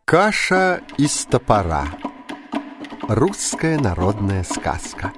Каша из топора. Русская народная сказка.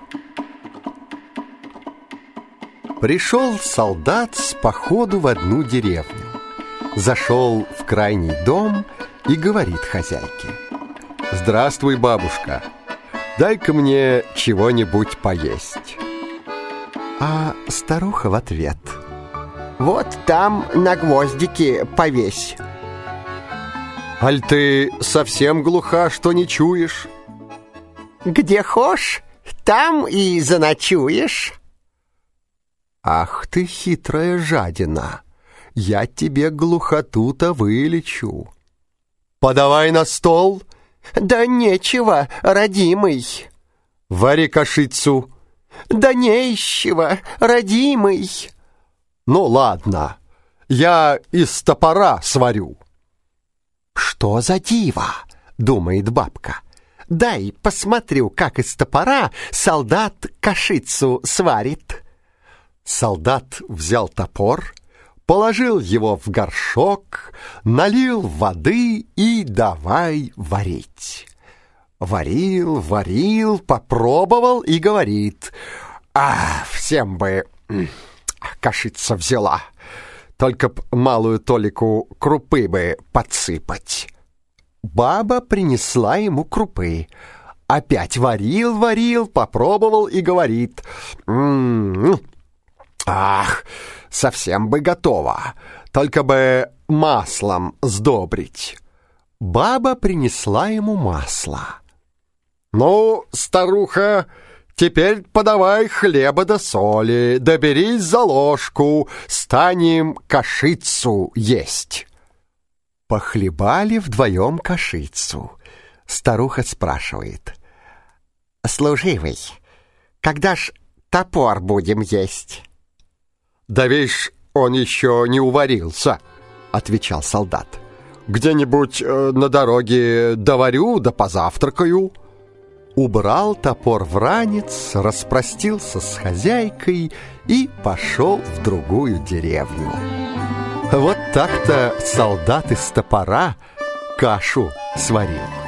Пришел солдат с походу в одну деревню. Зашел в крайний дом и говорит хозяйке: «Здравствуй, бабушка, дай-ка мне чего-нибудь поесть». А старуха в ответ: «Вот там на гвоздике повесь». «Аль ты совсем глуха, что не чуешь?» «Где хошь, там и заночуешь». «Ах ты хитрая жадина! Я тебе глухоту-то вылечу. Подавай на стол». «Да нечего, родимый». «Вари кашицу». «Да нечего, родимый». «Ну ладно, я из топора сварю». «Что за диво?» — думает бабка. «Дай посмотрю, как из топора солдат кашицу сварит». Солдат взял топор, положил его в горшок, налил воды и давай варить. Варил, варил, попробовал и говорит: всем бы кашица взяла, только б малую толику крупы бы подсыпать». Баба принесла ему крупы. Опять варил, варил, попробовал и говорит: совсем бы готово, только бы маслом сдобрить. Баба принесла ему масло. «Ну, старуха, теперь подавай хлеба да соли, да берись за ложку, станем кашицу есть». Похлебали вдвоем кашицу. Старуха спрашивает: «Служивый, когда ж топор будем есть?» «Да вишь, он еще не уварился», — отвечал солдат. «Где-нибудь на дороге доварю да позавтракаю». Убрал топор в ранец, распростился с хозяйкой и пошел в другую деревню. Вот так-то солдат из топора кашу сварил.